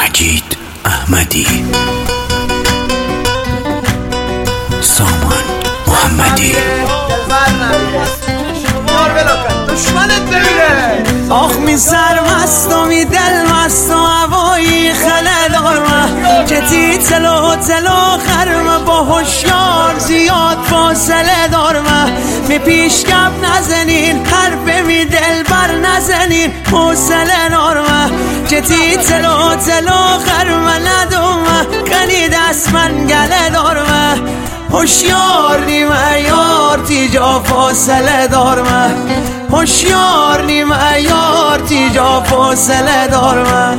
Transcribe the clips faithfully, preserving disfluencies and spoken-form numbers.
مجید احمدی، سامان محمدی. دشمنت ببینه. آخ می سرمست و می دل مست و هوایی خله دارم که تی تلو تلو خرم با هوشیار زیاد فاصله دارم. می پیش کب نزنین حرف می دل بر نزنین حوصله دارم که تی تلو تلو خرم ندوم کنی دست من گله دارم. هوشیار نیمه یار تیجا فاصله دارم، هوشیار نیمه یار تیجا فاصله دارم.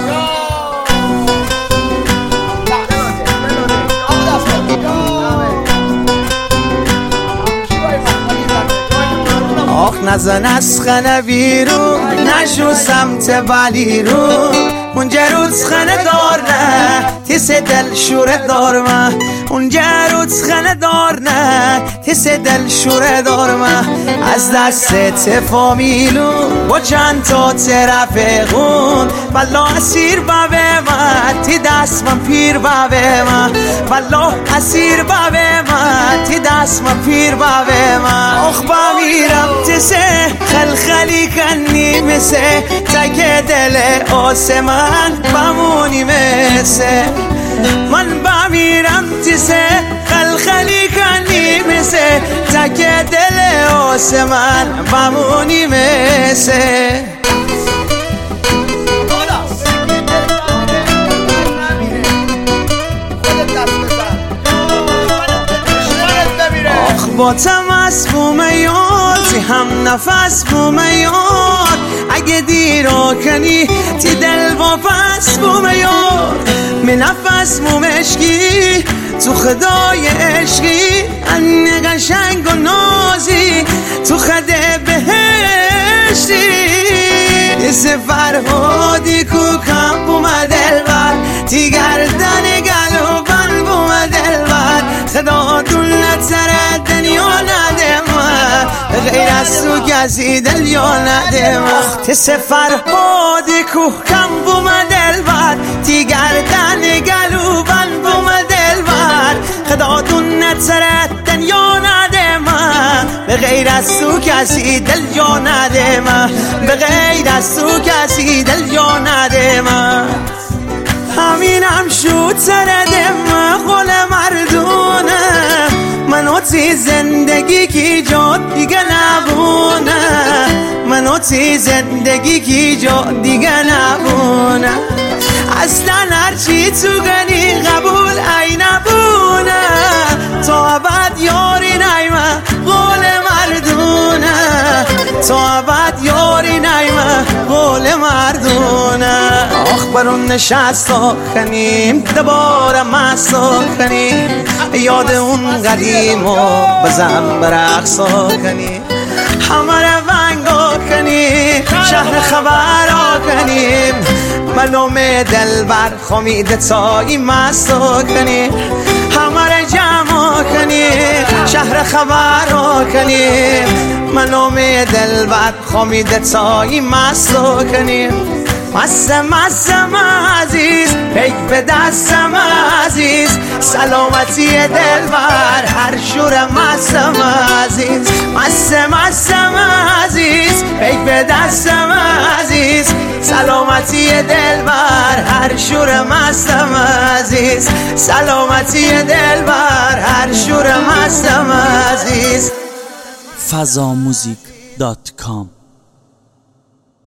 آخ نزن از خنه بیرون نشو سمت بلی رو اونجا روز خنه دار نه تیس دل شوره دار من. اونجا روز خنه دار نه تیس دل شوره دار من. از دست تفامیلو با چند تا طرف خون بلا اسیر بابه من تی دست من پیر بابه من. بلا اسیر بابه من تی دست من پیر بابه من. آخ بمیرم تسه خلخلی کنی مثه تک دل آسمان بمونی مثه من. بمیرم تسه خلخلی کنی مثه تک دل آسمان بمونی مثه. آخ با تمس بومه یار تی هم نفس بومه یار اگه دیرا کنی تی دل با پس بومه یار. می نفس مومشکی تو خدای عشقی ان قشنگ و نازی تو خده بهشتی. یه فرهادی کو کم بومه دلبر تی گردن گلو بند بومه دلبر. خدا دولت سر دنیا نده من غیر از تو کسی دل یا نده من. تس فرهادی کو کم بومه دلبر تی گردن گلو بند بومه دلبر. خدا دولت سر دنیا نده من به غیر از تو کسی دل یا نده من. به غیر از تو کسی دل یا نده من. همینم شد سر دم قول مردونه منو تی زندگی کی جا دیگه نبونه. منو تی زندگی کی جا دیگه نبونه. اصلا هرچی تو گنی قبول ای نبونه تا ابد یاری نیمه قول مردونه. تا ابد یاری نیمه قول مردونه. آخ برون نشست کنیم دوباره مسا کنیم یاد اون قدیم و بزن برقصا کنیم همه رونگا کنیم شهر خبرا کنیم ملوم دلبر خمید تایی مسا کنیم همه جمع کنیم شهر خبرا کنیم ملوم دلبر خمید تایی مسا کنیم. مستم مستم عزیز پیک به دستم عزیز سلامتی دلبر هر شور مستم عزیز. مستم مستم عزیز پیک به دستم عزیز سلامتی دلبر هر شور مستم عزیز. سلامتی دلبر هر شور مستم عزیز. فضا موزیک دات کام